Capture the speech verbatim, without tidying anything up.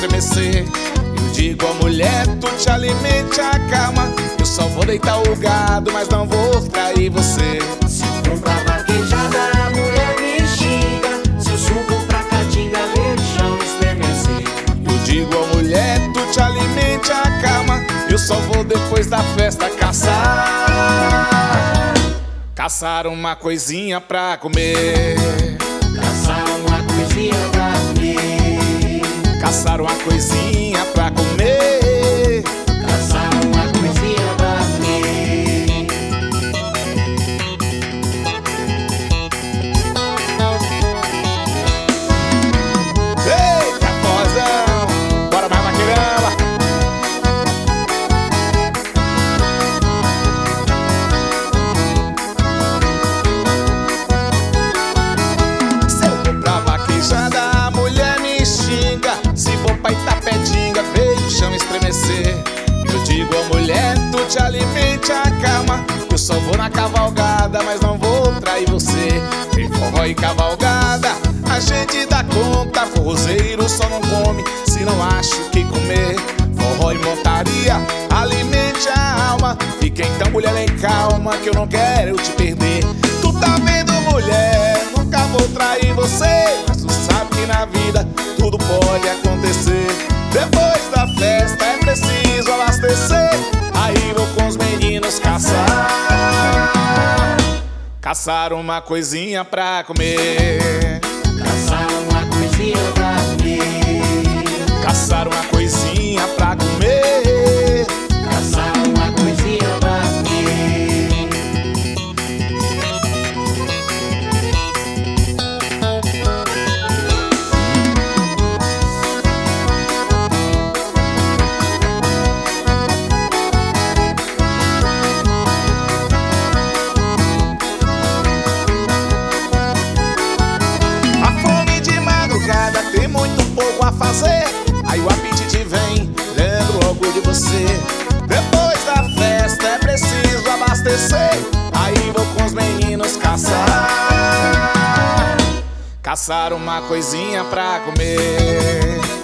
estremecer. Eu digo à mulher, tu te alimente, acalma. Eu só vou deitar o gado, mas não vou trair você. Se eu comprar vaquejada, a mulher me xinga. Se eu subo pra caatinga, ver o chão estremecer. Eu digo à mulher, tu te alimente, acalma. Eu só vou depois da festa caçar. Caçar uma coisinha pra comer. Caçar uma coisinha pra comer. Caçar uma coisinha pra comer. Caçar uma coisinha pra comer. Eita, forrozão! Bora mais vaqueirama! Se eu vou pra vaquejada, a mulher me xinga. Se vou pra Itapedinga, veio o chão estremecer. Eu digo à mulher, tu te alimente, acalma. Eu só vou na cavalgada, mas não vou trair você. Tem forró e cavalgada, a gente dá conta. Forrozeiro só não come se não acha o que comer. Forró e montaria, alimente a alma. Fica então, mulher, em calma, que eu não quero te perder. Tu tá vendo, mulher, nunca vou trair você. Mas tu sabe que na vida tudo pode acontecer. Depois da festa é preciso abastecer. Aí vou com os meninos caçar. Caçar uma coisinha pra comer. Caçar uma coisinha pra comer. Caçar uma coisinha pra comer. Caçar uma coisinha pra comer. A fome de madrugada tem muito pouco a fazer. Aí o apetite vem, lembro logo de você. Depois da festa é preciso abastecer. Aí vou com os meninos caçar. Caçar uma coisinha pra comer.